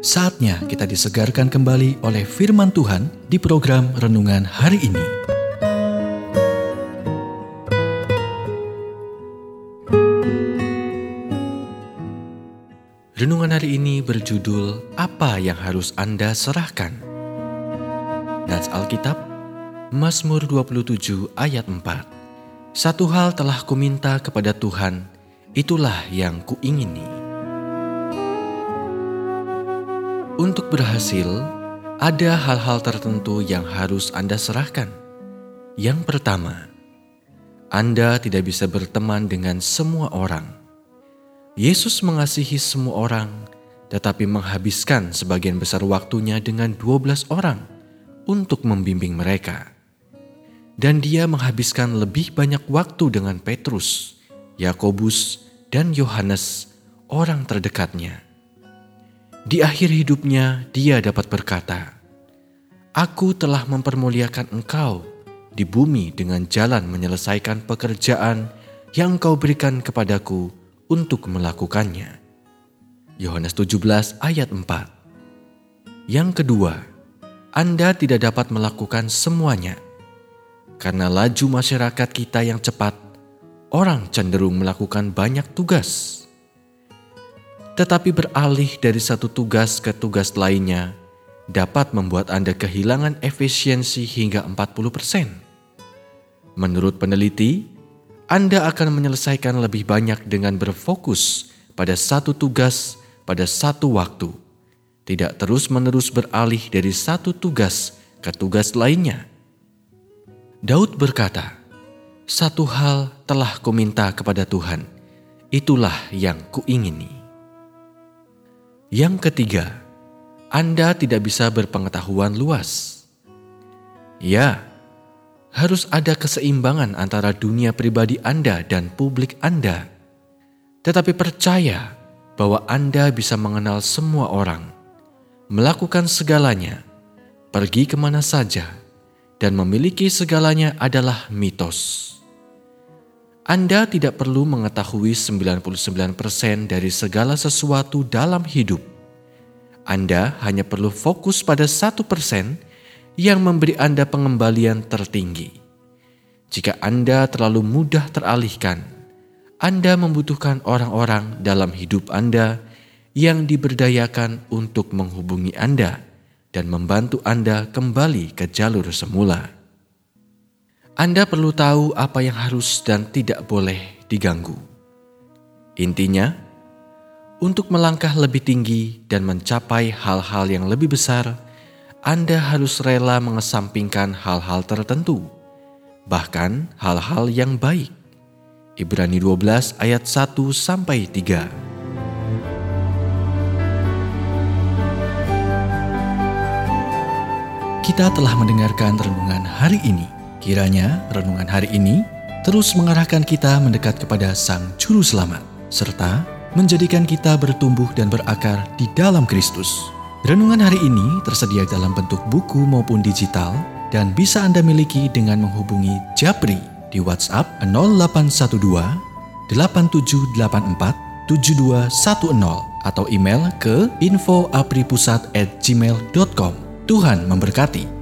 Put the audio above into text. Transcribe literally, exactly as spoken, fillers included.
Saatnya kita disegarkan kembali oleh firman Tuhan di program Renungan Hari Ini. Renungan hari ini berjudul Apa yang harus Anda serahkan? Nats Alkitab, Mazmur dua puluh tujuh ayat empat. Satu hal telah kuminta kepada Tuhan, itulah yang kuingini. Untuk berhasil, ada hal-hal tertentu yang harus Anda serahkan. Yang pertama, Anda tidak bisa berteman dengan semua orang. Yesus mengasihi semua orang, tetapi menghabiskan sebagian besar waktunya dengan dua belas orang untuk membimbing mereka. Dan dia menghabiskan lebih banyak waktu dengan Petrus, Yakobus, dan Yohanes, orang terdekatnya. Di akhir hidupnya, dia dapat berkata, "Aku telah mempermuliakan engkau di bumi dengan jalan menyelesaikan pekerjaan yang engkau berikan kepadaku untuk melakukannya." Yohanes tujuh belas ayat empat. Yang kedua, Anda tidak dapat melakukan semuanya. Karena laju masyarakat kita yang cepat, orang cenderung melakukan banyak tugas. Tetapi beralih dari satu tugas ke tugas lainnya dapat membuat Anda kehilangan efisiensi hingga empat puluh persen. Menurut peneliti, Anda akan menyelesaikan lebih banyak dengan berfokus pada satu tugas pada satu waktu, tidak terus-menerus beralih dari satu tugas ke tugas lainnya. Daud berkata, "Satu hal telah kuminta kepada Tuhan, itulah yang kuingini." Yang ketiga, Anda tidak bisa berpengetahuan luas. Ya, harus ada keseimbangan antara dunia pribadi Anda dan publik Anda. Tetapi percaya bahwa Anda bisa mengenal semua orang, melakukan segalanya, pergi kemana saja, dan memiliki segalanya adalah mitos. Anda tidak perlu mengetahui sembilan puluh sembilan persen dari segala sesuatu dalam hidup. Anda hanya perlu fokus pada satu persen yang memberi Anda pengembalian tertinggi. Jika Anda terlalu mudah teralihkan, Anda membutuhkan orang-orang dalam hidup Anda yang diberdayakan untuk menghubungi Anda dan membantu Anda kembali ke jalur semula. Anda perlu tahu apa yang harus dan tidak boleh diganggu. Intinya, untuk melangkah lebih tinggi dan mencapai hal-hal yang lebih besar, Anda harus rela mengesampingkan hal-hal tertentu, bahkan hal-hal yang baik. Ibrani dua belas ayat satu sampai tiga. Kita telah mendengarkan renungan hari ini. Kiranya renungan hari ini terus mengarahkan kita mendekat kepada Sang Juru Selamat, serta menjadikan kita bertumbuh dan berakar di dalam Kristus. Renungan hari ini tersedia dalam bentuk buku maupun digital dan bisa Anda miliki dengan menghubungi Japri di WhatsApp nol delapan satu dua delapan tujuh delapan empat tujuh dua satu nol atau email ke info apripusat at gmail dot com. Tuhan memberkati.